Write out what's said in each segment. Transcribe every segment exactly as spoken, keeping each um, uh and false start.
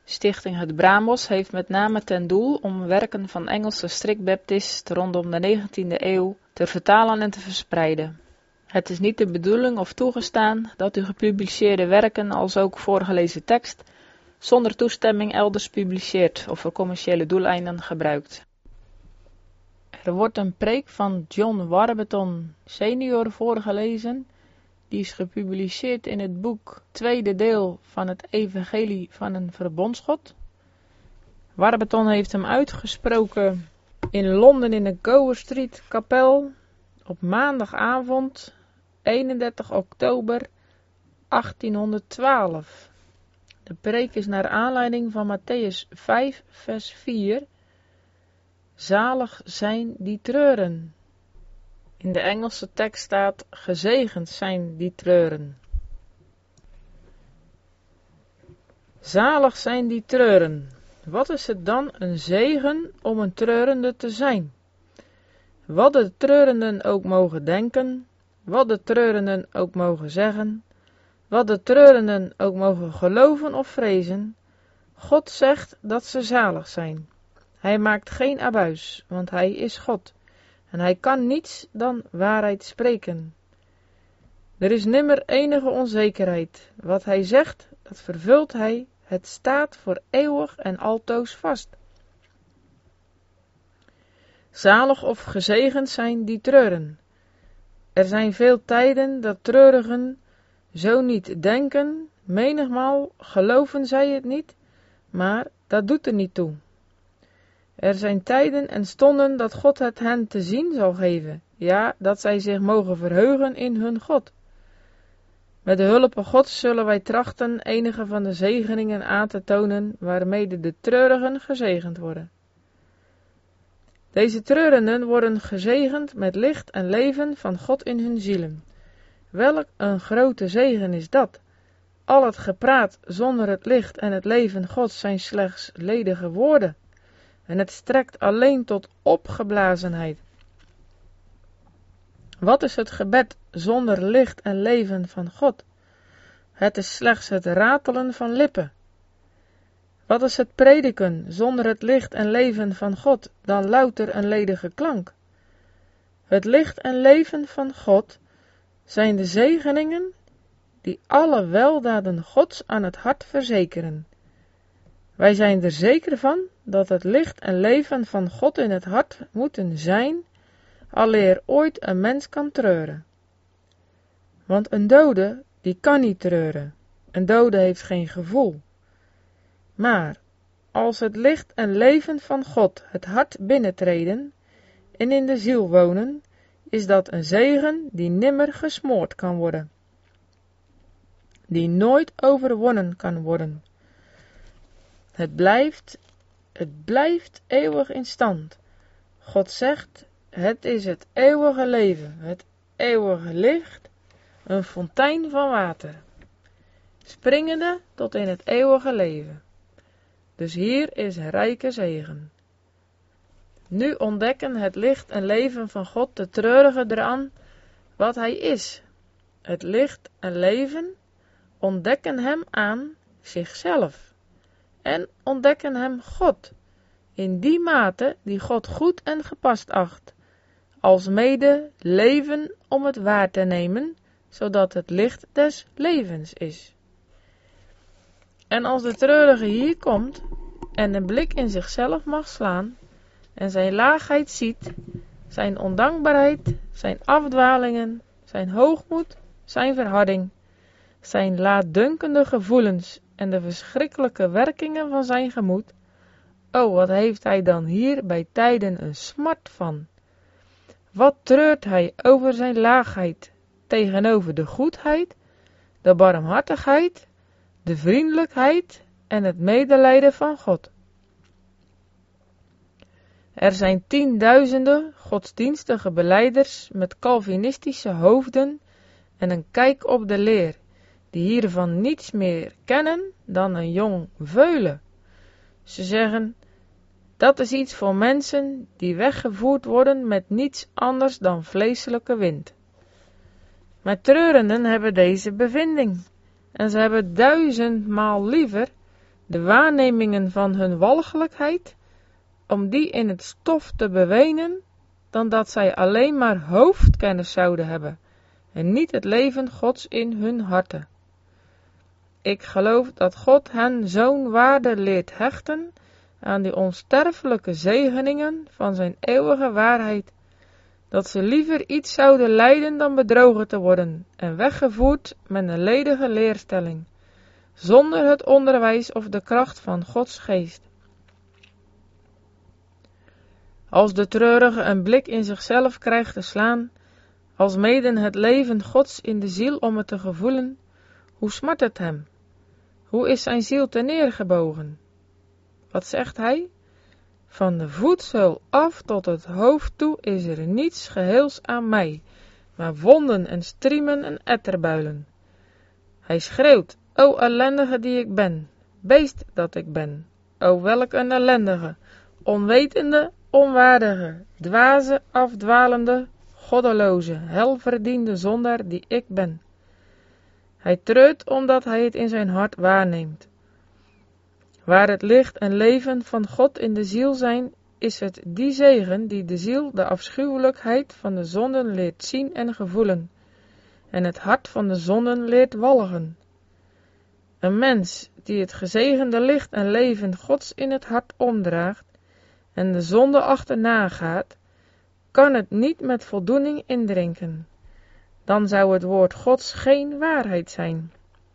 Stichting Het Brambos heeft met name ten doel om werken van Engelse strikbaptisten rondom de negentiende eeuw te vertalen en te verspreiden. Het is niet de bedoeling of toegestaan dat u gepubliceerde werken als ook voorgelezen tekst zonder toestemming elders publiceert of voor commerciële doeleinden gebruikt. Er wordt een preek van John Warburton senior voorgelezen, die is gepubliceerd in het boek Tweede deel van het Evangelie van een Verbondsgod. Warburton heeft hem uitgesproken in Londen in de Gower Street kapel op maandagavond eenendertig oktober achttienhonderdtwaalf. De preek is naar aanleiding van Mattheüs vijf vers vier. Zalig zijn die treuren. In de Engelse tekst staat, gezegend zijn die treuren. Zalig zijn die treuren. Wat is het dan een zegen om een treurende te zijn? Wat de treurenden ook mogen denken, wat de treurenden ook mogen zeggen, wat de treurenden ook mogen geloven of vrezen, God zegt dat ze zalig zijn. Hij maakt geen abuis, want hij is God. En hij kan niets dan waarheid spreken. Er is nimmer enige onzekerheid. Wat hij zegt, dat vervult hij. Het staat voor eeuwig en altoos vast. Zalig of gezegend zijn die treuren. Er zijn veel tijden dat treurigen zo niet denken. Menigmaal geloven zij het niet, maar dat doet er niet toe. Er zijn tijden en stonden dat God het hen te zien zal geven, ja, dat zij zich mogen verheugen in hun God. Met de hulp van God zullen wij trachten enige van de zegeningen aan te tonen, waarmee de treurigen gezegend worden. Deze treurenden worden gezegend met licht en leven van God in hun zielen. Welk een grote zegen is dat! Al het gepraat zonder het licht en het leven Gods zijn slechts ledige woorden. En het strekt alleen tot opgeblazenheid. Wat is het gebed zonder licht en leven van God? Het is slechts het ratelen van lippen. Wat is het prediken zonder het licht en leven van God dan louter een ledige klank? Het licht en leven van God zijn de zegeningen die alle weldaden Gods aan het hart verzekeren. Wij zijn er zeker van dat het licht en leven van God in het hart moeten zijn, aleer ooit een mens kan treuren. Want een dode, die kan niet treuren. Een dode heeft geen gevoel. Maar als het licht en leven van God het hart binnentreden en in de ziel wonen, is dat een zegen die nimmer gesmoord kan worden. Die nooit overwonnen kan worden. Het blijft, het blijft eeuwig in stand. God zegt, het is het eeuwige leven, het eeuwige licht, een fontein van water, springende tot in het eeuwige leven. Dus hier is een rijke zegen. Nu ontdekken het licht en leven van God de treurige eraan wat hij is. Het licht en leven ontdekken hem aan zichzelf. En ontdekken hem God, in die mate die God goed en gepast acht, als mede leven om het waar te nemen, zodat het licht des levens is. En als de treurige hier komt, en een blik in zichzelf mag slaan, en zijn laagheid ziet, zijn ondankbaarheid, zijn afdwalingen, zijn hoogmoed, zijn verharding, zijn laatdunkende gevoelens en de verschrikkelijke werkingen van zijn gemoed, o, wat heeft hij dan hier bij tijden een smart van. Wat treurt hij over zijn laagheid tegenover de goedheid, de barmhartigheid, de vriendelijkheid en het medelijden van God. Er zijn tienduizenden godsdienstige belijders met Calvinistische hoofden en een kijk op de leer, die hiervan niets meer kennen dan een jong veulen. Ze zeggen, dat is iets voor mensen die weggevoerd worden met niets anders dan vleeselijke wind. Maar treurenden hebben deze bevinding, en ze hebben duizendmaal liever de waarnemingen van hun walgelijkheid, om die in het stof te bewenen, dan dat zij alleen maar hoofdkennis zouden hebben, en niet het leven Gods in hun harten. Ik geloof dat God hen zo'n waarde leert hechten aan die onsterfelijke zegeningen van zijn eeuwige waarheid, dat ze liever iets zouden lijden dan bedrogen te worden en weggevoerd met een ledige leerstelling, zonder het onderwijs of de kracht van Gods geest. Als de treurige een blik in zichzelf krijgt te slaan, als meden het leven Gods in de ziel om het te gevoelen, hoe smart het hem? Hoe is zijn ziel terneergebogen? Wat zegt hij? Van de voetzool af tot het hoofd toe is er niets geheels aan mij, maar wonden en striemen en etterbuilen. Hij schreeuwt, o ellendige die ik ben, beest dat ik ben, o welk een ellendige, onwetende, onwaardige, dwaze, afdwalende, goddeloze, helverdiende zondaar die ik ben. Hij treurt omdat hij het in zijn hart waarneemt. Waar het licht en leven van God in de ziel zijn, is het die zegen die de ziel de afschuwelijkheid van de zonden leert zien en gevoelen, en het hart van de zonden leert walgen. Een mens die het gezegende licht en leven Gods in het hart omdraagt, en de zonde achterna gaat, kan het niet met voldoening indrinken. Dan zou het woord Gods geen waarheid zijn.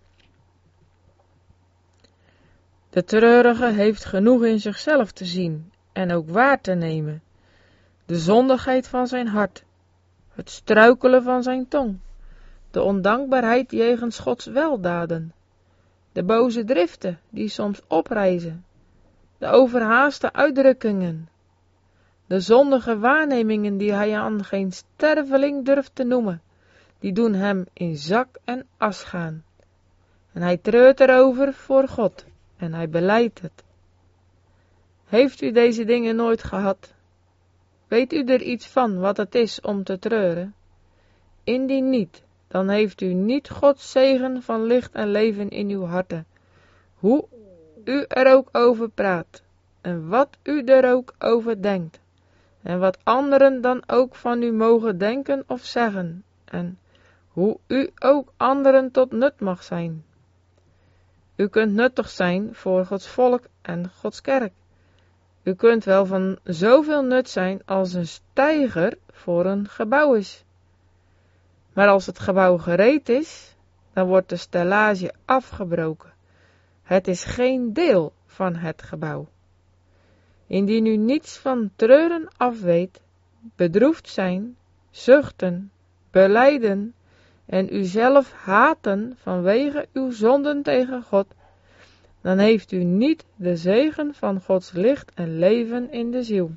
De treurige heeft genoeg in zichzelf te zien en ook waar te nemen. De zondigheid van zijn hart, het struikelen van zijn tong, de ondankbaarheid jegens Gods weldaden, de boze driften die soms oprijzen, de overhaaste uitdrukkingen, de zondige waarnemingen die hij aan geen sterveling durft te noemen, die doen hem in zak en as gaan. En hij treurt erover voor God, en hij belijdt het. Heeft u deze dingen nooit gehad? Weet u er iets van wat het is om te treuren? Indien niet, dan heeft u niet Gods zegen van licht en leven in uw harten, hoe u er ook over praat, en wat u er ook over denkt, en wat anderen dan ook van u mogen denken of zeggen, en hoe u ook anderen tot nut mag zijn. U kunt nuttig zijn voor Gods volk en Gods kerk. U kunt wel van zoveel nut zijn als een steiger voor een gebouw is. Maar als het gebouw gereed is, dan wordt de stellage afgebroken. Het is geen deel van het gebouw. Indien u niets van treuren afweet, bedroefd zijn, zuchten, belijden en uzelf haten vanwege uw zonden tegen God, dan heeft u niet de zegen van Gods licht en leven in de ziel.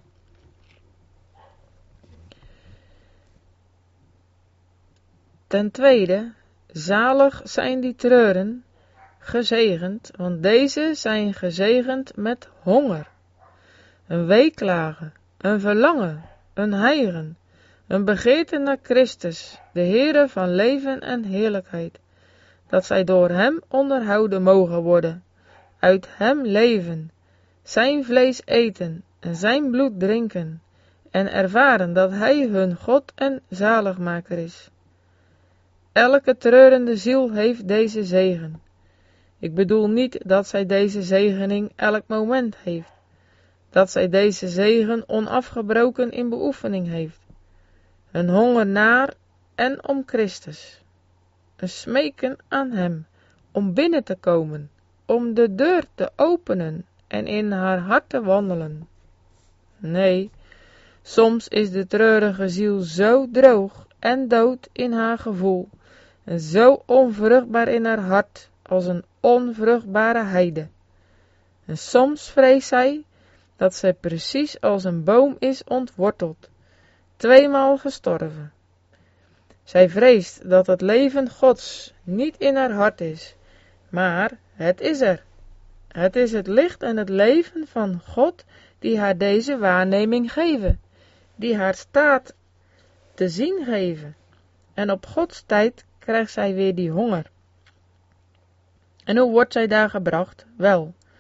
Ten tweede, zalig zijn die treuren, gezegend, want deze zijn gezegend met honger, een weeklagen, een verlangen, een hijgen, een begeerte naar Christus, de Heere van leven en heerlijkheid, dat zij door hem onderhouden mogen worden, uit hem leven, zijn vlees eten en zijn bloed drinken, en ervaren dat hij hun God en zaligmaker is. Elke treurende ziel heeft deze zegen. Ik bedoel niet dat zij deze zegening elk moment heeft, dat zij deze zegen onafgebroken in beoefening heeft. Een honger naar en om Christus. Een smeken aan hem, om binnen te komen, om de deur te openen en in haar hart te wandelen. Nee, soms is de treurige ziel zo droog en dood in haar gevoel, en zo onvruchtbaar in haar hart, als een onvruchtbare heide. En soms vreest zij, dat zij precies als een boom is ontworteld, tweemaal gestorven. Zij vreest dat het leven Gods niet in haar hart is, maar het is er. Het is het licht en het leven van God die haar deze waarneming geven, die haar staat te zien geven. En op Gods tijd krijgt zij weer die honger. En hoe wordt zij daar gebracht? Wel,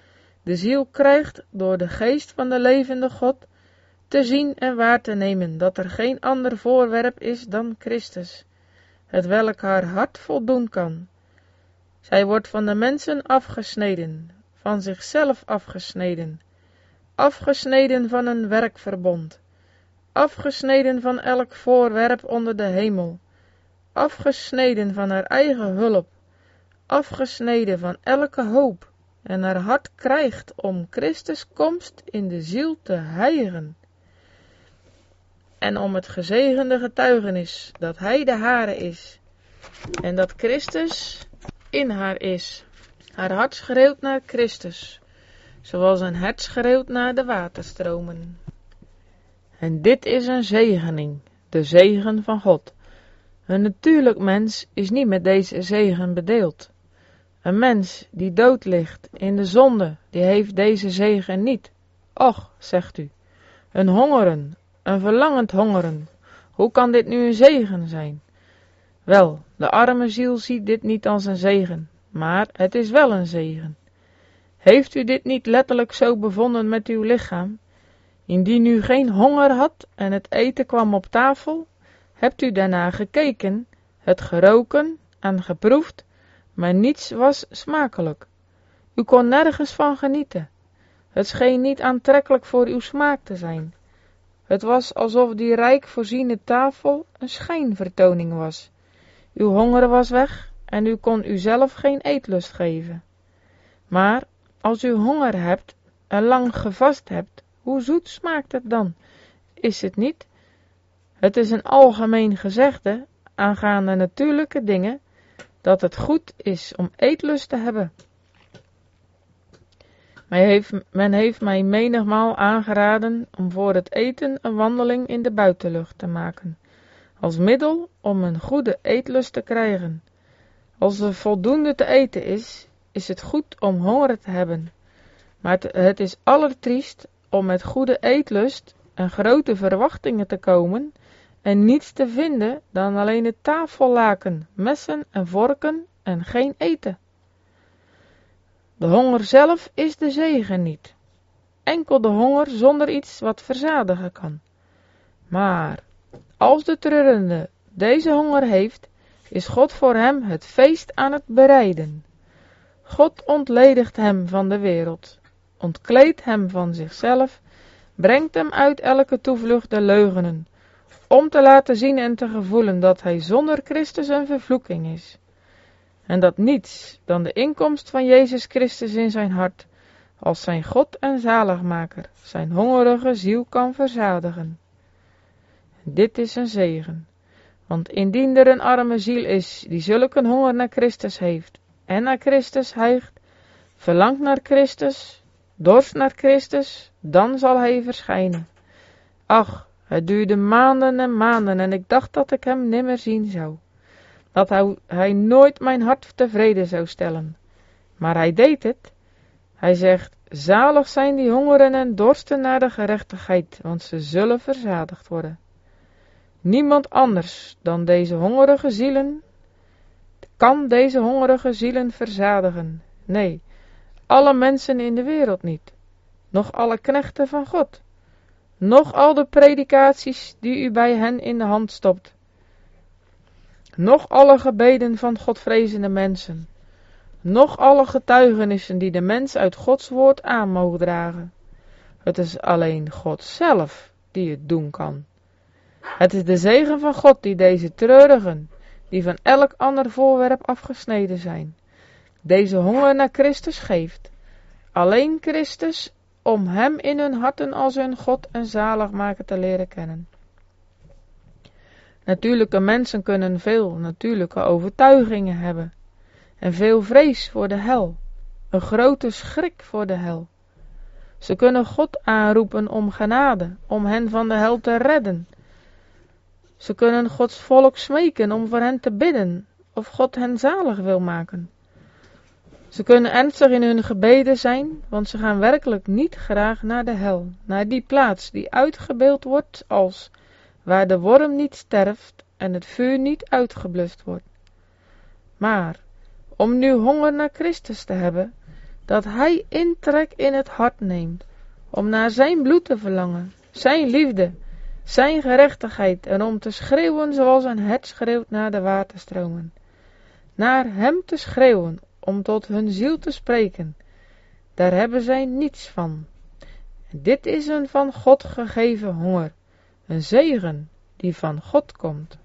de ziel krijgt door de geest van de levende God te zien en waar te nemen dat er geen ander voorwerp is dan Christus, het welk haar hart voldoen kan. Zij wordt van de mensen afgesneden, van zichzelf afgesneden, afgesneden van een werkverbond, afgesneden van elk voorwerp onder de hemel, afgesneden van haar eigen hulp, afgesneden van elke hoop, en haar hart krijgt om Christus komst in de ziel te hijgen, en om het gezegende getuigenis dat hij de hare is, en dat Christus in haar is. Haar hart schreeuwt naar Christus, zoals een hert schreeuwt naar de waterstromen. En dit is een zegening, de zegen van God. Een natuurlijk mens is niet met deze zegen bedeeld. Een mens die dood ligt in de zonde, die heeft deze zegen niet. Och, zegt u, een hongeren, een verlangend hongeren, hoe kan dit nu een zegen zijn? Wel, de arme ziel ziet dit niet als een zegen, maar het is wel een zegen. Heeft u dit niet letterlijk zo bevonden met uw lichaam? Indien u geen honger had en het eten kwam op tafel, hebt u daarna gekeken, het geroken en geproefd, maar niets was smakelijk. U kon nergens van genieten. Het scheen niet aantrekkelijk voor uw smaak te zijn. Het was alsof die rijk voorziene tafel een schijnvertoning was. Uw honger was weg en u kon uzelf geen eetlust geven. Maar als u honger hebt en lang gevast hebt, hoe zoet smaakt het dan? Is het niet? Het is een algemeen gezegde aangaande natuurlijke dingen, dat het goed is om eetlust te hebben. Men heeft, men heeft mij menigmaal aangeraden om voor het eten een wandeling in de buitenlucht te maken, als middel om een goede eetlust te krijgen. Als er voldoende te eten is, is het goed om honger te hebben, maar het, het is allertriest om met goede eetlust en grote verwachtingen te komen en niets te vinden dan alleen het tafellaken, messen en vorken en geen eten. De honger zelf is de zegen niet. Enkel de honger zonder iets wat verzadigen kan. Maar als de treurende deze honger heeft, is God voor hem het feest aan het bereiden. God ontledigt hem van de wereld, ontkleedt hem van zichzelf, brengt hem uit elke toevlucht der leugenen, om te laten zien en te gevoelen dat hij zonder Christus een vervloeking is. En dat niets dan de inkomst van Jezus Christus in zijn hart, als zijn God en zaligmaker, zijn hongerige ziel kan verzadigen. En dit is een zegen, want indien er een arme ziel is, die zulke honger naar Christus heeft, en naar Christus hijgt, verlangt naar Christus, dorst naar Christus, dan zal hij verschijnen. Ach, het duurde maanden en maanden en ik dacht dat ik hem nimmer zien zou. Dat hij, hij nooit mijn hart tevreden zou stellen. Maar hij deed het. Hij zegt, zalig zijn die hongeren en dorsten naar de gerechtigheid, want ze zullen verzadigd worden. Niemand anders dan deze hongerige zielen kan deze hongerige zielen verzadigen. Nee, alle mensen in de wereld niet. Nog alle knechten van God. Nog al de predikaties die u bij hen in de hand stopt. Nog alle gebeden van godvrezende mensen. Nog alle getuigenissen die de mens uit Gods woord aan mogen dragen. Het is alleen God zelf die het doen kan. Het is de zegen van God die deze treurigen, die van elk ander voorwerp afgesneden zijn, deze honger naar Christus geeft. Alleen Christus, om hem in hun harten als hun God en zaligmaker te leren kennen. Natuurlijke mensen kunnen veel natuurlijke overtuigingen hebben en veel vrees voor de hel, een grote schrik voor de hel. Ze kunnen God aanroepen om genade, om hen van de hel te redden. Ze kunnen Gods volk smeken om voor hen te bidden, of God hen zalig wil maken. Ze kunnen ernstig in hun gebeden zijn, want ze gaan werkelijk niet graag naar de hel, naar die plaats die uitgebeeld wordt als waar de worm niet sterft en het vuur niet uitgeblust wordt. Maar om nu honger naar Christus te hebben, dat hij intrek in het hart neemt, om naar zijn bloed te verlangen, zijn liefde, zijn gerechtigheid, en om te schreeuwen zoals een hert schreeuwt naar de waterstromen. Naar hem te schreeuwen, om tot hun ziel te spreken, daar hebben zij niets van. Dit is een van God gegeven honger, een zegen die van God komt.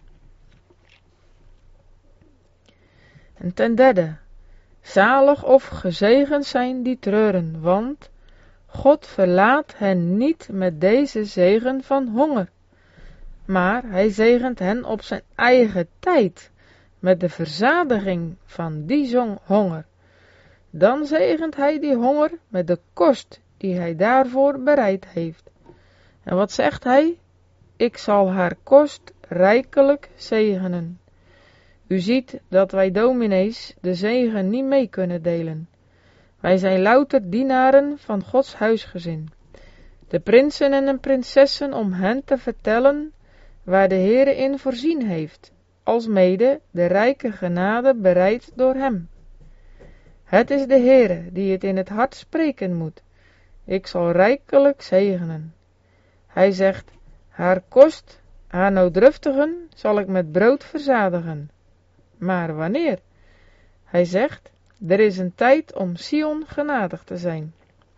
En ten derde, zalig of gezegend zijn die treuren, want God verlaat hen niet met deze zegen van honger, maar hij zegent hen op zijn eigen tijd, met de verzadiging van die zong honger. Dan zegent hij die honger met de kost die hij daarvoor bereid heeft. En wat zegt hij? Ik zal haar kost rijkelijk zegenen. U ziet dat wij dominees de zegen niet mee kunnen delen. Wij zijn louter dienaren van Gods huisgezin. De prinsen en de prinsessen om hen te vertellen waar de Heere in voorzien heeft, alsmede de rijke genade bereid door hem. Het is de Heere die het in het hart spreken moet. Ik zal rijkelijk zegenen. Hij zegt, haar kost, haar nooddruftigen, zal ik met brood verzadigen. Maar wanneer? Hij zegt, er is een tijd om Sion genadig te zijn.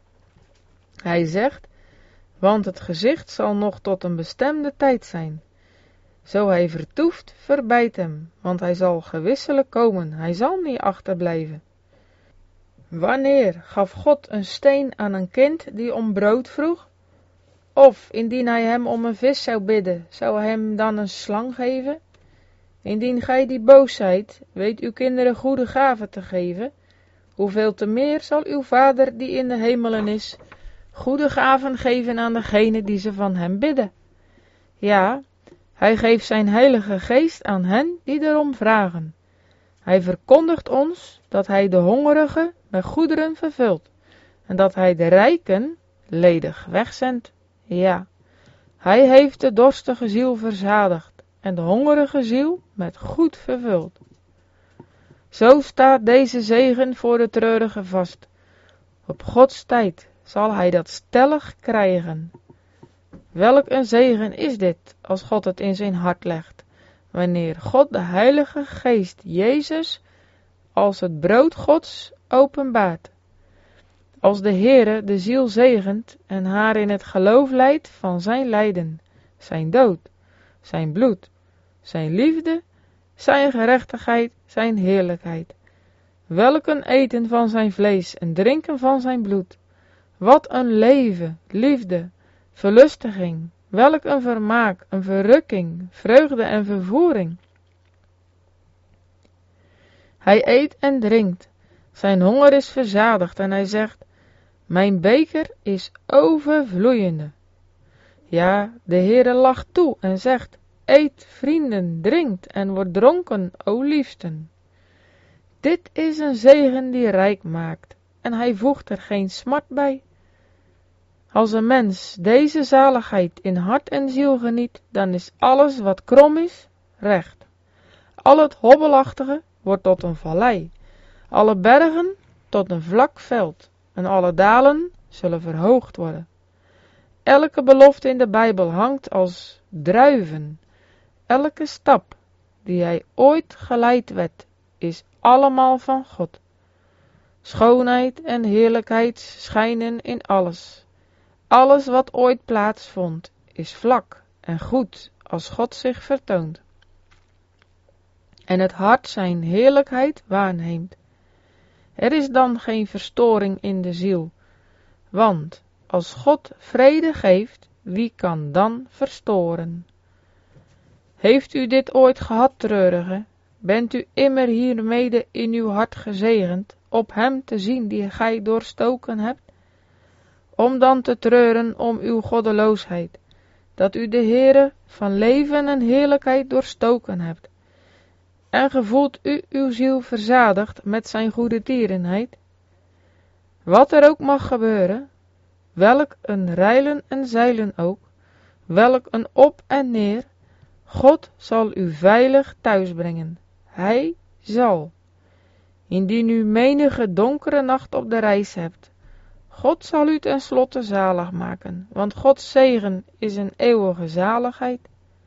Hij zegt, want het gezicht zal nog tot een bestemde tijd zijn. Zo hij vertoeft, verbijt hem, want hij zal gewisselijk komen, hij zal niet achterblijven. Wanneer gaf God een steen aan een kind die om brood vroeg? Of indien hij hem om een vis zou bidden, zou hij hem dan een slang geven? Indien gij die boos zijt, weet uw kinderen goede gaven te geven, hoeveel te meer zal uw Vader die in de hemelen is, goede gaven geven aan degene die ze van hem bidden. Ja, hij geeft zijn heilige geest aan hen die erom vragen. Hij verkondigt ons dat hij de hongerigen met goederen vervult, en dat hij de rijken ledig wegzendt. Ja, hij heeft de dorstige ziel verzadigd, en de hongerige ziel met goed vervuld. Zo staat deze zegen voor de treurige vast. Op Gods tijd zal hij dat stellig krijgen. Welk een zegen is dit, als God het in zijn hart legt, wanneer God de Heilige Geest Jezus als het brood Gods openbaart. Als de Heere de ziel zegent en haar in het geloof leidt van zijn lijden, zijn dood, zijn bloed, zijn liefde, zijn gerechtigheid, zijn heerlijkheid. Welk een eten van zijn vlees en drinken van zijn bloed. Wat een leven, liefde, verlustiging, welk een vermaak, een verrukking, vreugde en vervoering. Hij eet en drinkt, zijn honger is verzadigd en hij zegt, mijn beker is overvloeiende. Ja, de Heere lacht toe en zegt, eet vrienden, drinkt en wordt dronken, o liefsten. Dit is een zegen die rijk maakt en hij voegt er geen smart bij. Als een mens deze zaligheid in hart en ziel geniet, dan is alles wat krom is, recht. Al het hobbelachtige wordt tot een vallei, alle bergen tot een vlak veld en alle dalen zullen verhoogd worden. Elke belofte in de Bijbel hangt als druiven. Elke stap die hij ooit geleid werd, is allemaal van God. Schoonheid en heerlijkheid schijnen in alles. Alles wat ooit plaatsvond, is vlak en goed als God zich vertoont. En het hart zijn heerlijkheid waarneemt. Er is dan geen verstoring in de ziel, want als God vrede geeft, wie kan dan verstoren? Heeft u dit ooit gehad, treurige? Bent u immer hiermede in uw hart gezegend, op hem te zien die gij doorstoken hebt? Om dan te treuren om uw goddeloosheid, dat u de Heere van leven en heerlijkheid doorstoken hebt. En gevoelt u uw ziel verzadigd met zijn goede tierenheid? Wat er ook mag gebeuren, welk een reilen en zeilen ook, welk een op en neer, God zal u veilig thuisbrengen. Hij zal. indien u menige donkere nacht op de reis hebt. God zal u ten slotte zalig maken, want Gods zegen is een eeuwige zaligheid.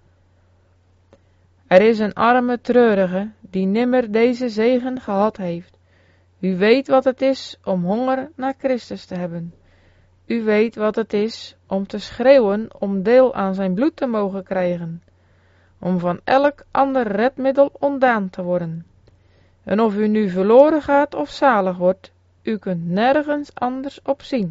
Er is een arme treurige die nimmer deze zegen gehad heeft. U weet wat het is om honger naar Christus te hebben. U weet wat het is om te schreeuwen om deel aan zijn bloed te mogen krijgen, om van elk ander redmiddel ontdaan te worden. En of u nu verloren gaat of zalig wordt, u kunt nergens anders op zien.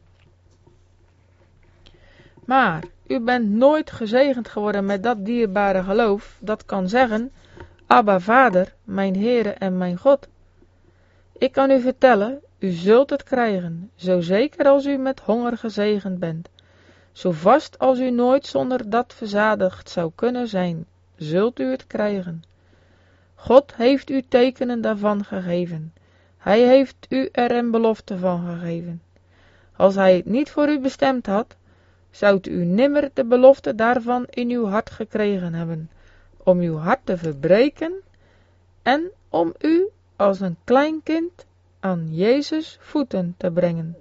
Maar u bent nooit gezegend geworden met dat dierbare geloof, dat kan zeggen, Abba Vader, mijn Heere en mijn God. Ik kan u vertellen, u zult het krijgen, zo zeker als u met honger gezegend bent. Zo vast als u nooit zonder dat verzadigd zou kunnen zijn, zult u het krijgen. God heeft u tekenen daarvan gegeven. Hij heeft u er een belofte van gegeven. Als hij het niet voor u bestemd had, zou u nimmer de belofte daarvan in uw hart gekregen hebben, om uw hart te verbreken en om u als een klein kind aan Jezus voeten te brengen.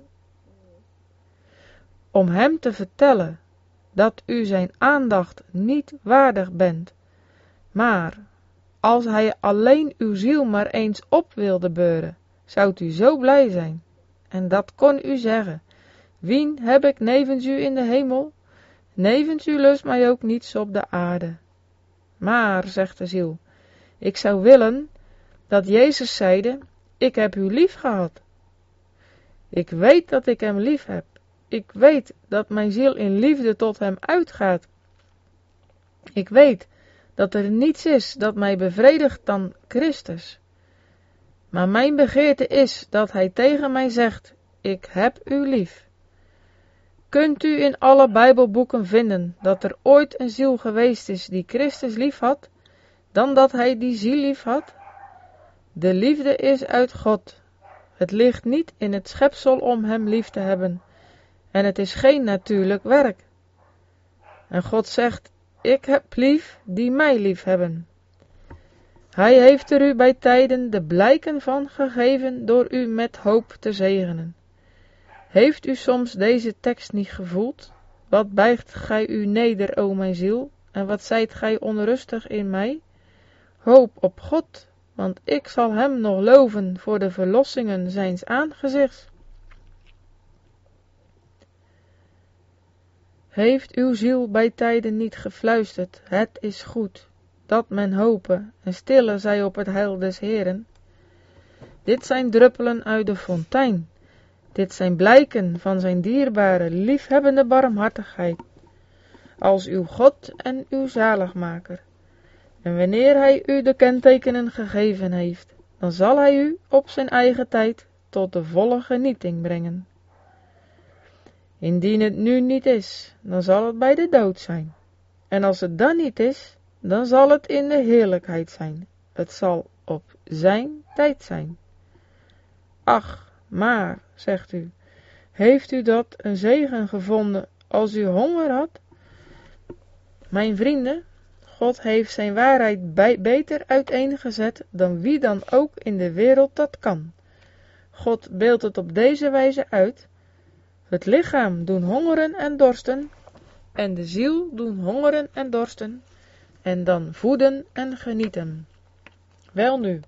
Om hem te vertellen dat u zijn aandacht niet waardig bent, maar als hij alleen uw ziel maar eens op wilde beuren, zou u zo blij zijn. En dat kon u zeggen, wien heb ik nevens u in de hemel? Nevens u lust mij ook niets op de aarde. Maar, zegt de ziel, ik zou willen dat Jezus zeide, ik heb u lief gehad. Ik weet dat ik hem lief heb. Ik weet dat mijn ziel in liefde tot hem uitgaat. Ik weet dat er niets is dat mij bevredigt dan Christus. Maar mijn begeerte is dat hij tegen mij zegt, ik heb u lief. Kunt u in alle Bijbelboeken vinden dat er ooit een ziel geweest is die Christus lief had, dan dat hij die ziel lief had? De liefde is uit God. Het ligt niet in het schepsel om hem lief te hebben, en het is geen natuurlijk werk. En God zegt, ik heb lief die mij lief hebben. Hij heeft er u bij tijden de blijken van gegeven door u met hoop te zegenen. Heeft u soms deze tekst niet gevoeld? Wat buigt gij u neder, o mijn ziel, en wat zijt gij onrustig in mij? Hoop op God, want ik zal hem nog loven voor de verlossingen zijns aangezichts. Heeft uw ziel bij tijden niet gefluisterd, het is goed, dat men hopen en stille zij op het heil des Heeren? Dit zijn druppelen uit de fontein, dit zijn blijken van zijn dierbare, liefhebbende barmhartigheid, als uw God en uw zaligmaker. En wanneer hij u de kentekenen gegeven heeft, dan zal hij u op zijn eigen tijd tot de volle genieting brengen. Indien het nu niet is, dan zal het bij de dood zijn. En als het dan niet is, dan zal het in de heerlijkheid zijn. Het zal op zijn tijd zijn. Ach, maar, zegt u, heeft u dat een zegen gevonden als u honger had? Mijn vrienden, God heeft zijn waarheid bij, beter uiteengezet dan wie dan ook in de wereld dat kan. God beeldt het op deze wijze uit. Het lichaam doen hongeren en dorsten, en de ziel doen hongeren en dorsten, en dan voeden en genieten. Welnu,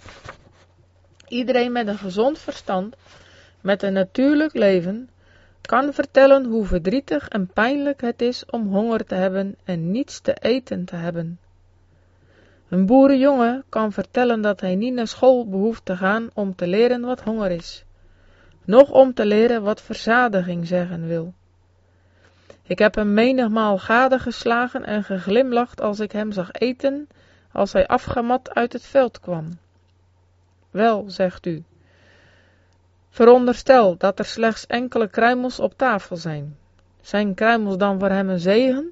iedereen met een gezond verstand, met een natuurlijk leven, kan vertellen hoe verdrietig en pijnlijk het is om honger te hebben en niets te eten te hebben. Een boerenjongen kan vertellen dat hij niet naar school behoeft te gaan om te leren wat honger is, noch om te leren wat verzadiging zeggen wil. Ik heb hem menigmaal gadegeslagen en geglimlacht als ik hem zag eten, als hij afgemat uit het veld kwam. Wel, zegt u, veronderstel dat er slechts enkele kruimels op tafel zijn. Zijn kruimels dan voor hem een zegen?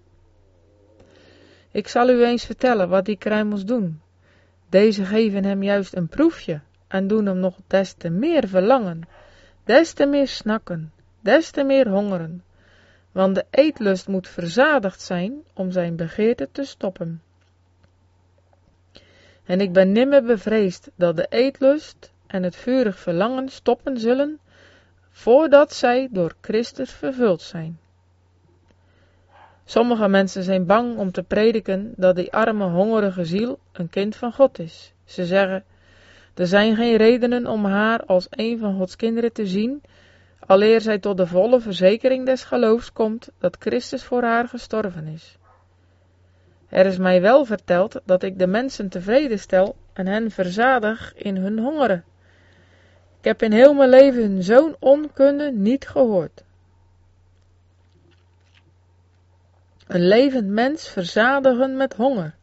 Ik zal u eens vertellen wat die kruimels doen. Deze geven hem juist een proefje en doen hem nog des te meer verlangen, des te meer snakken, des te meer hongeren. Want de eetlust moet verzadigd zijn om zijn begeerte te stoppen. En ik ben nimmer bevreesd dat de eetlust en het vurig verlangen stoppen zullen, voordat zij door Christus vervuld zijn. Sommige mensen zijn bang om te prediken dat die arme, hongerige ziel een kind van God is. Ze zeggen, er zijn geen redenen om haar als een van Gods kinderen te zien, aleer zij tot de volle verzekering des geloofs komt dat Christus voor haar gestorven is. Er is mij wel verteld dat ik de mensen tevreden stel en hen verzadig in hun hongeren. Ik heb in heel mijn leven zo'n onkunde niet gehoord. Een levend mens verzadigen met honger.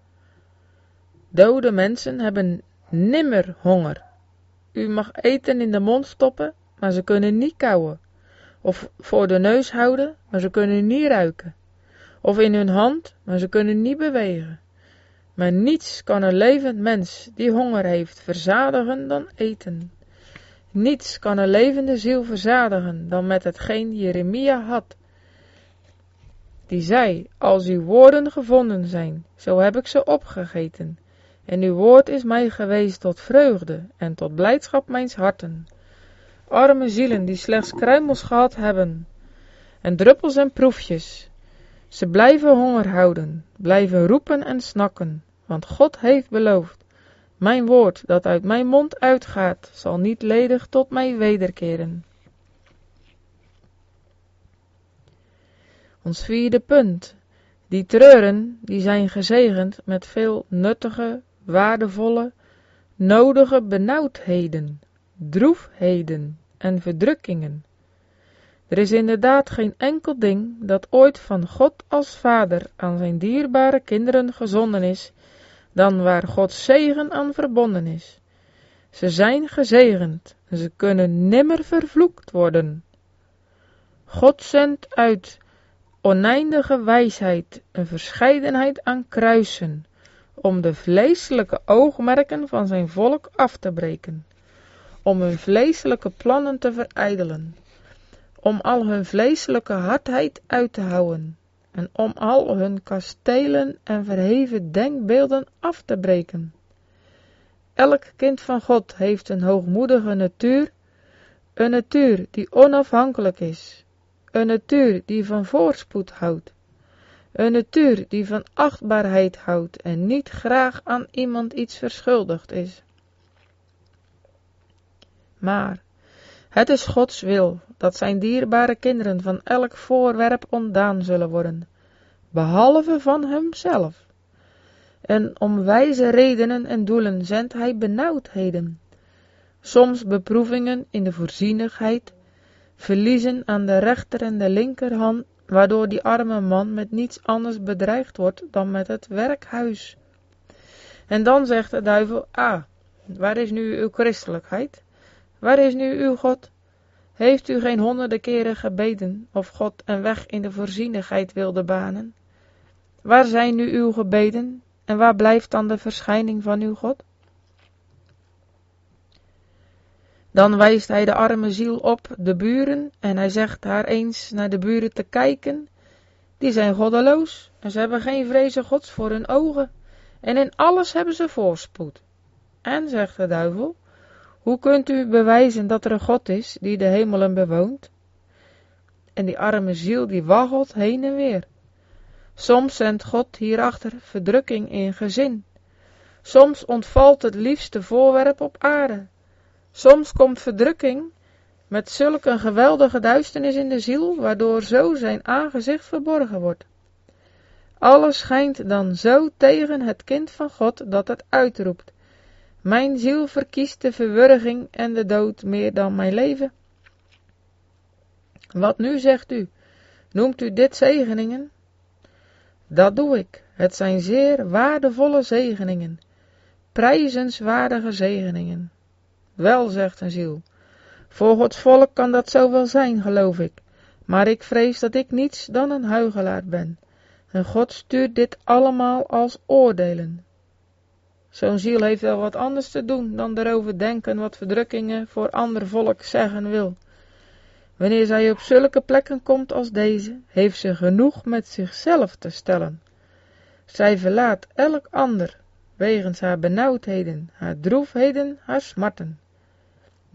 Dode mensen hebben nimmer honger. U mag eten in de mond stoppen, maar ze kunnen niet kauwen. Of voor de neus houden, maar ze kunnen niet ruiken. Of in hun hand, maar ze kunnen niet bewegen. Maar niets kan een levend mens die honger heeft verzadigen dan eten. Niets kan een levende ziel verzadigen dan met hetgeen Jeremia had. Die zei, als uw woorden gevonden zijn, zo heb ik ze opgegeten. En uw woord is mij geweest tot vreugde en tot blijdschap mijns harten. Arme zielen die slechts kruimels gehad hebben, en druppels en proefjes. Ze blijven honger houden, blijven roepen en snakken, want God heeft beloofd, mijn woord dat uit mijn mond uitgaat, zal niet ledig tot mij wederkeren. Ons vierde punt. Die treuren, die zijn gezegend met veel nuttige, waardevolle, nodige benauwdheden, droefheden en verdrukkingen. Er is inderdaad geen enkel ding dat ooit van God als Vader aan zijn dierbare kinderen gezonden is, dan waar Gods zegen aan verbonden is. Ze zijn gezegend en ze kunnen nimmer vervloekt worden. God zendt uit oneindige wijsheid een verscheidenheid aan kruisen, om de vleeselijke oogmerken van zijn volk af te breken, om hun vleeselijke plannen te verijdelen, om al hun vleeselijke hardheid uit te houden, en om al hun kastelen en verheven denkbeelden af te breken. Elk kind van God heeft een hoogmoedige natuur, een natuur die onafhankelijk is, een natuur die van voorspoed houdt, een natuur die van achtbaarheid houdt en niet graag aan iemand iets verschuldigd is. Maar het is Gods wil dat zijn dierbare kinderen van elk voorwerp ontdaan zullen worden, behalve van hemzelf. En om wijze redenen en doelen zendt hij benauwdheden, soms beproevingen in de voorzienigheid, verliezen aan de rechter en de linkerhand, waardoor die arme man met niets anders bedreigd wordt dan met het werkhuis. En dan zegt de duivel, ah, waar is nu uw christelijkheid? Waar is nu uw God? Heeft u geen honderden keren gebeden of God een weg in de voorzienigheid wilde banen? Waar zijn nu uw gebeden en waar blijft dan de verschijning van uw God? Dan wijst hij de arme ziel op de buren en hij zegt haar eens naar de buren te kijken. Die zijn goddeloos en ze hebben geen vreze Gods voor hun ogen en in alles hebben ze voorspoed. En, zegt de duivel, hoe kunt u bewijzen dat er een God is die de hemelen bewoont? En die arme ziel die waggelt heen en weer. Soms zendt God hierachter verdrukking in gezin. Soms ontvalt het liefste voorwerp op aarde. Soms komt verdrukking met zulke een geweldige duisternis in de ziel, waardoor zo zijn aangezicht verborgen wordt. Alles schijnt dan zo tegen het kind van God dat het uitroept: mijn ziel verkiest de verwurging en de dood meer dan mijn leven. Wat nu, zegt u? Noemt u dit zegeningen? Dat doe ik. Het zijn zeer waardevolle zegeningen, prijzenswaardige zegeningen. Wel, zegt een ziel, voor Gods volk kan dat zo wel zijn, geloof ik, maar ik vrees dat ik niets dan een huichelaar ben, en God stuurt dit allemaal als oordelen. Zo'n ziel heeft wel wat anders te doen dan erover denken wat verdrukkingen voor ander volk zeggen wil. Wanneer zij op zulke plekken komt als deze, heeft ze genoeg met zichzelf te stellen. Zij verlaat elk ander, wegens haar benauwdheden, haar droefheden, haar smarten.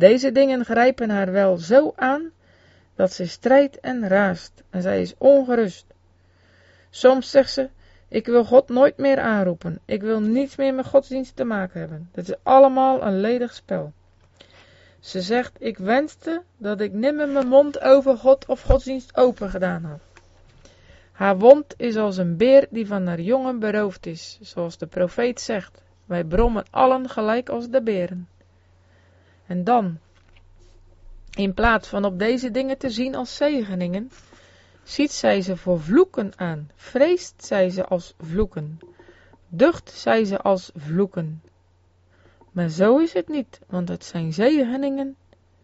Deze dingen grijpen haar wel zo aan, dat ze strijdt en raast, en zij is ongerust. Soms zegt ze, ik wil God nooit meer aanroepen, ik wil niets meer met godsdienst te maken hebben. Dit is allemaal een ledig spel. Ze zegt, ik wenste dat ik nimmer mijn mond over God of godsdienst open gedaan had. Haar wond is als een beer die van haar jongen beroofd is, zoals de profeet zegt. Wij brommen allen gelijk als de beren. En dan, in plaats van op deze dingen te zien als zegeningen, ziet zij ze voor vloeken aan, vreest zij ze als vloeken, ducht zij ze als vloeken. Maar zo is het niet, want het zijn zegeningen.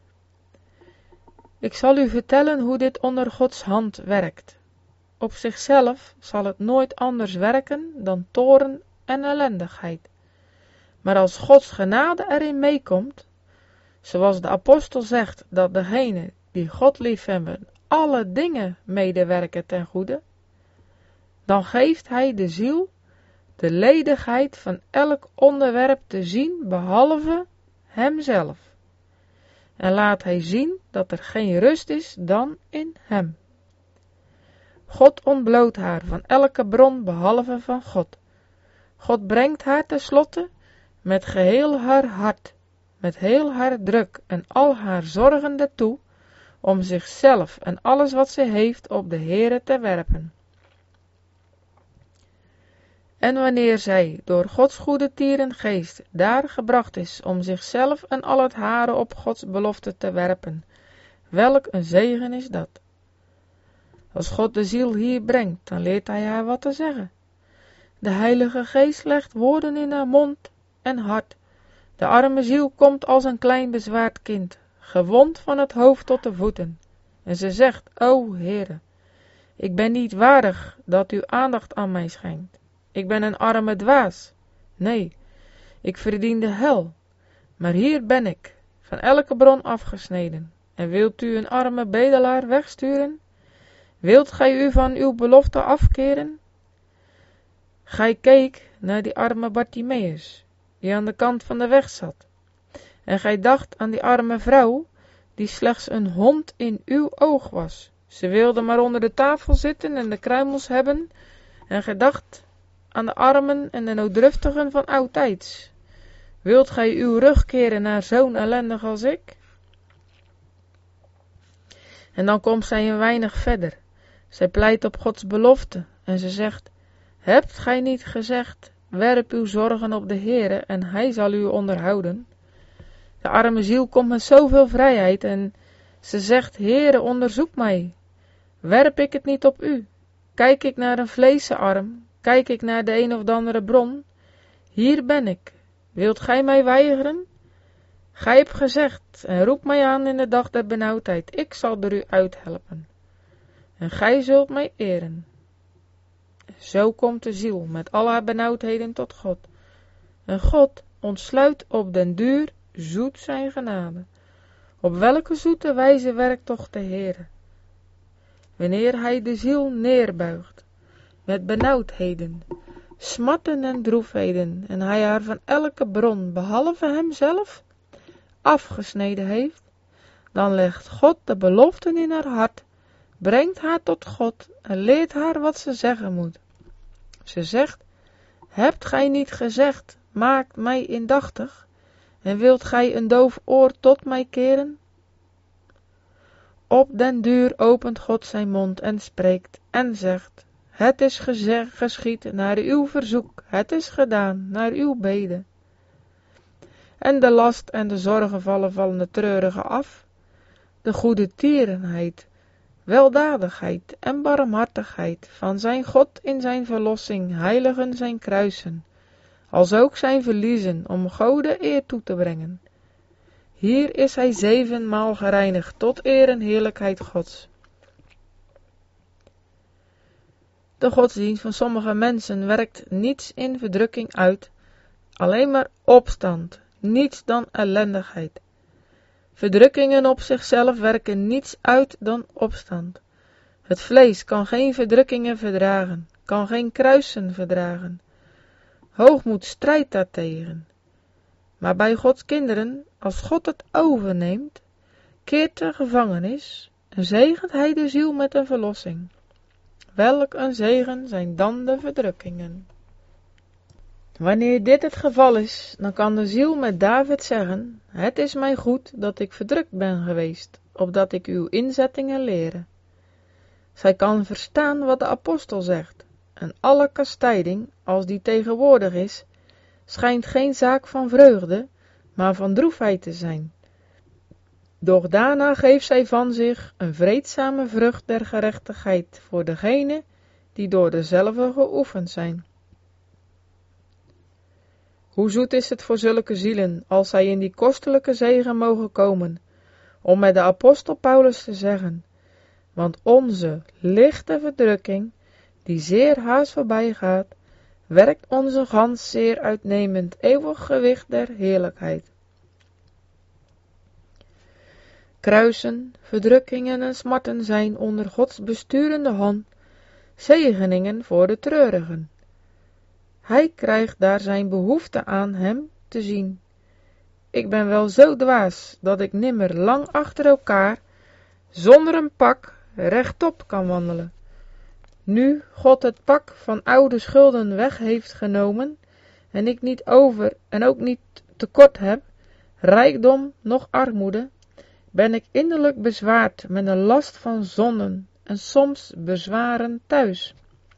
Ik zal u vertellen hoe dit onder Gods hand werkt. Op zichzelf zal het nooit anders werken dan toorn en ellendigheid. Maar als Gods genade erin meekomt, zoals de apostel zegt dat degenen die God liefhebben alle dingen medewerken ten goede, dan geeft hij de ziel de ledigheid van elk onderwerp te zien behalve hemzelf. En laat hij zien dat er geen rust is dan in hem. God ontbloot haar van elke bron behalve van God. God brengt haar tenslotte met geheel haar hart, met heel haar druk en al haar zorgen daartoe, om zichzelf en alles wat ze heeft op de Heere te werpen. En wanneer zij door Gods goede tierengeest daar gebracht is om zichzelf en al het hare op Gods belofte te werpen, welk een zegen is dat. Als God de ziel hier brengt, dan leert hij haar wat te zeggen. De Heilige Geest legt woorden in haar mond en hart. De arme ziel komt als een klein bezwaard kind, gewond van het hoofd tot de voeten. En ze zegt, o Heere, ik ben niet waardig dat u aandacht aan mij schenkt. Ik ben een arme dwaas. Nee, ik verdien de hel. Maar hier ben ik, van elke bron afgesneden. En wilt u een arme bedelaar wegsturen? Wilt gij u van uw belofte afkeren? Gij keek naar die arme Bartimeus, die aan de kant van de weg zat. En gij dacht aan die arme vrouw, die slechts een hond in uw oog was. Ze wilde maar onder de tafel zitten en de kruimels hebben. En gij dacht aan de armen en de nooddruftigen van oudtijds. Wilt gij uw rug keren naar zo'n ellendig als ik? En dan komt zij een weinig verder. Zij pleit op Gods belofte en ze zegt, hebt gij niet gezegd, werp uw zorgen op de Heere en hij zal u onderhouden? De arme ziel komt met zoveel vrijheid en ze zegt, Heere, onderzoek mij. Werp ik het niet op u? Kijk ik naar een vleesenarm? Kijk ik naar de een of de andere bron? Hier ben ik. Wilt gij mij weigeren? Gij hebt gezegd, en roep mij aan in de dag der benauwdheid. Ik zal er u uithelpen. En gij zult mij eren. Zo komt de ziel met al haar benauwdheden tot God. En God ontsluit op den duur zoet zijn genade. Op welke zoete wijze werkt toch de Heere? Wanneer hij de ziel neerbuigt, met benauwdheden, smarten en droefheden, en hij haar van elke bron, behalve hemzelf, afgesneden heeft, dan legt God de beloften in haar hart, brengt haar tot God en leert haar wat ze zeggen moet. Ze zegt, hebt gij niet gezegd, maakt mij indachtig, en wilt gij een doof oor tot mij keren? Op den duur opent God zijn mond en spreekt en zegt, het is gezegd, geschied naar uw verzoek, het is gedaan naar uw bede. En de last en de zorgen vallen van de treurige af, de goede tierenheid, weldadigheid en barmhartigheid van zijn God in zijn verlossing heiligen zijn kruisen, als ook zijn verliezen om Gode eer toe te brengen. Hier is hij zevenmaal gereinigd tot eer en heerlijkheid Gods. De godsdienst van sommige mensen werkt niets in verdrukking uit, alleen maar opstand, niets dan ellendigheid. Verdrukkingen op zichzelf werken niets uit dan opstand. Het vlees kan geen verdrukkingen verdragen, kan geen kruisen verdragen. Hoogmoed strijdt daartegen. Maar bij Gods kinderen, als God het overneemt, keert de gevangenis en zegent hij de ziel met een verlossing. Welk een zegen zijn dan de verdrukkingen. Wanneer dit het geval is, dan kan de ziel met David zeggen, het is mij goed dat ik verdrukt ben geweest, opdat ik uw inzettingen lere. Zij kan verstaan wat de apostel zegt, en alle kastijding, als die tegenwoordig is, schijnt geen zaak van vreugde, maar van droefheid te zijn. Doch daarna geeft zij van zich een vreedzame vrucht der gerechtigheid voor degenen die door dezelfde geoefend zijn. Hoe zoet is het voor zulke zielen, als zij in die kostelijke zegen mogen komen, om met de apostel Paulus te zeggen, want onze lichte verdrukking, die zeer haast voorbij gaat, werkt onze gans zeer uitnemend eeuwig gewicht der heerlijkheid. Kruisen, verdrukkingen en smarten zijn onder Gods besturende hand zegeningen voor de treurigen. Hij krijgt daar zijn behoefte aan hem te zien. Ik ben wel zo dwaas, dat ik nimmer lang achter elkaar, zonder een pak, rechtop kan wandelen. Nu God het pak van oude schulden weg heeft genomen, en ik niet over en ook niet tekort heb, rijkdom noch armoede, ben ik innerlijk bezwaard met een last van zonden en soms bezwaren thuis.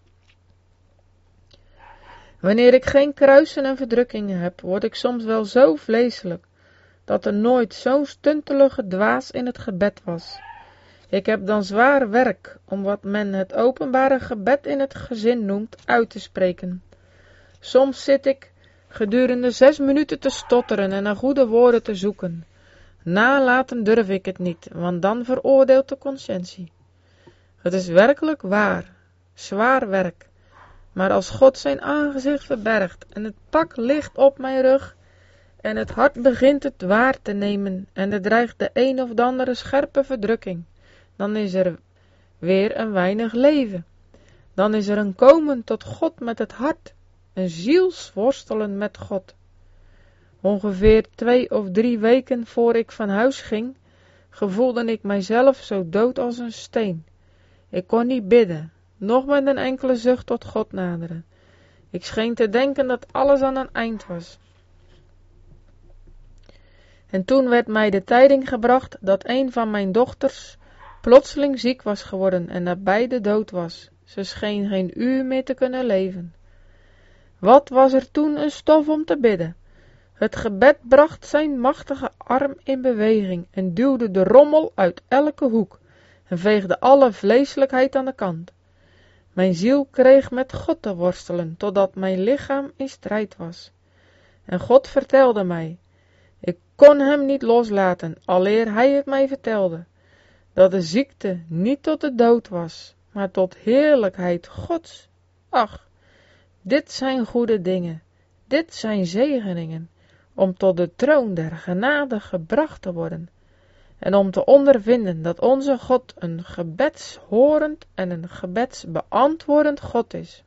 Wanneer ik geen kruisen en verdrukkingen heb, word ik soms wel zo vleeselijk, dat er nooit zo'n stuntelige dwaas in het gebed was. Ik heb dan zwaar werk om wat men het openbare gebed in het gezin noemt uit te spreken. Soms zit ik gedurende zes minuten te stotteren en naar goede woorden te zoeken. Nalaten durf ik het niet, want dan veroordeelt de conscientie. Het is werkelijk waar, zwaar werk. Maar als God zijn aangezicht verbergt en het pak ligt op mijn rug en het hart begint het waar te nemen en er dreigt de een of de andere scherpe verdrukking, dan is er weer een weinig leven. Dan is er een komen tot God met het hart, een zielsworstelen met God. Ongeveer twee of drie weken voor ik van huis ging, gevoelde ik mijzelf zo dood als een steen. Ik kon niet bidden, noch met een enkele zucht tot God naderen. Ik scheen te denken dat alles aan een eind was. En toen werd mij de tijding gebracht dat een van mijn dochters plotseling ziek was geworden en nabij de dood was. Ze scheen geen uur meer te kunnen leven. Wat was er toen een stof om te bidden? Het gebed bracht zijn machtige arm in beweging en duwde de rommel uit elke hoek en veegde alle vleeselijkheid aan de kant. Mijn ziel kreeg met God te worstelen, totdat mijn lichaam in strijd was. En God vertelde mij, ik kon hem niet loslaten, aleer hij het mij vertelde, dat de ziekte niet tot de dood was, maar tot heerlijkheid Gods. Ach, dit zijn goede dingen, dit zijn zegeningen, om tot de troon der genade gebracht te worden, en om te ondervinden dat onze God een gebedshorend en een gebedsbeantwoordend God is.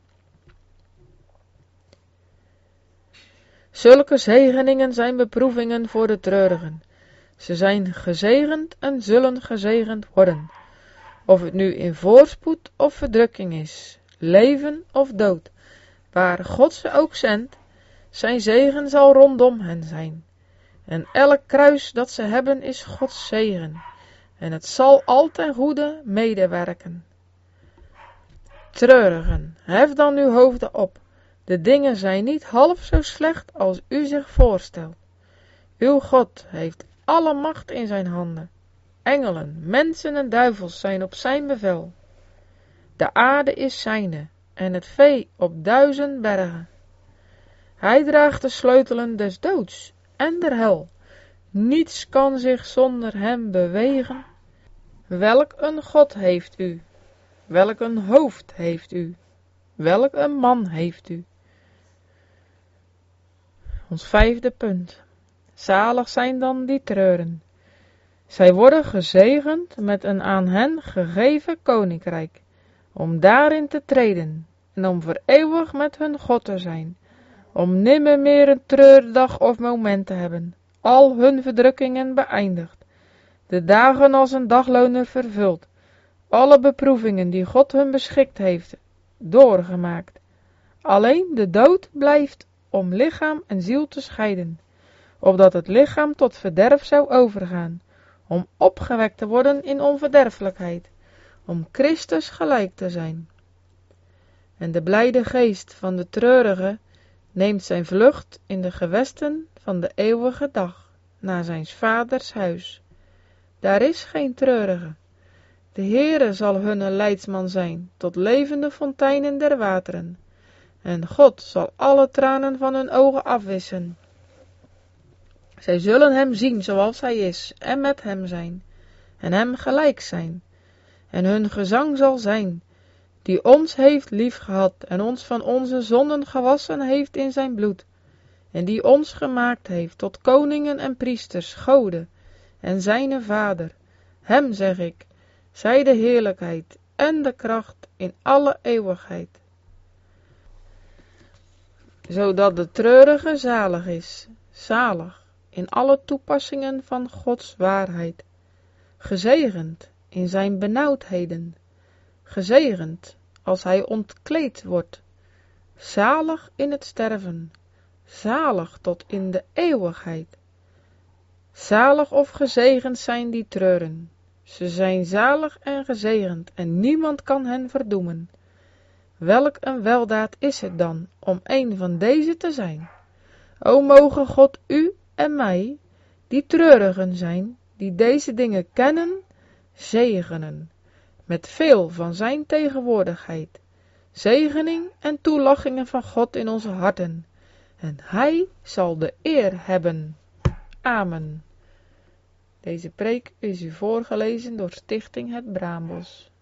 Zulke zegeningen zijn beproevingen voor de treurigen. Ze zijn gezegend en zullen gezegend worden, of het nu in voorspoed of verdrukking is, leven of dood, waar God ze ook zendt, zijn zegen zal rondom hen zijn. En elk kruis dat ze hebben is Gods zegen, en het zal al ten goede medewerken. Treurigen, hef dan uw hoofden op. De dingen zijn niet half zo slecht als u zich voorstelt. Uw God heeft alle macht in zijn handen. Engelen, mensen en duivels zijn op zijn bevel. De aarde is zijne, en het vee op duizend bergen. Hij draagt de sleutelen des doods en der hel. Niets kan zich zonder hem bewegen. Welk een God heeft u? Welk een hoofd heeft u? Welk een man heeft u? Ons vijfde punt. Zalig zijn dan die treuren. Zij worden gezegend met een aan hen gegeven koninkrijk, om daarin te treden en om voor eeuwig met hun God te zijn, om nimmer meer een treurdag of moment te hebben, al hun verdrukkingen beëindigd, de dagen als een dagloner vervuld, alle beproevingen die God hun beschikt heeft, doorgemaakt. Alleen de dood blijft om lichaam en ziel te scheiden, opdat het lichaam tot verderf zou overgaan, om opgewekt te worden in onverderfelijkheid, om Christus gelijk te zijn. En de blijde geest van de treurige neemt zijn vlucht in de gewesten van de eeuwige dag, naar zijn vaders huis. Daar is geen treurige. De Heere zal hunne leidsman zijn, tot levende fonteinen der wateren. En God zal alle tranen van hun ogen afwissen. Zij zullen hem zien zoals hij is, en met hem zijn, en hem gelijk zijn. En hun gezang zal zijn, die ons heeft liefgehad, en ons van onze zonden gewassen heeft in zijn bloed, en die ons gemaakt heeft tot koningen en priesters, goden, en zijne vader. Hem zeg ik, zij de heerlijkheid en de kracht in alle eeuwigheid. Zodat de treurige zalig is, zalig in alle toepassingen van Gods waarheid, gezegend in zijn benauwdheden, gezegend als hij ontkleed wordt, zalig in het sterven, zalig tot in de eeuwigheid. Zalig of gezegend zijn die treuren, ze zijn zalig en gezegend en niemand kan hen verdoemen. Welk een weldaad is het dan om een van deze te zijn? O moge God u en mij, die treurigen zijn, die deze dingen kennen, zegenen, met veel van zijn tegenwoordigheid, zegening en toelachingen van God in onze harten, en hij zal de eer hebben. Amen. Deze preek is u voorgelezen door Stichting Het Braambos.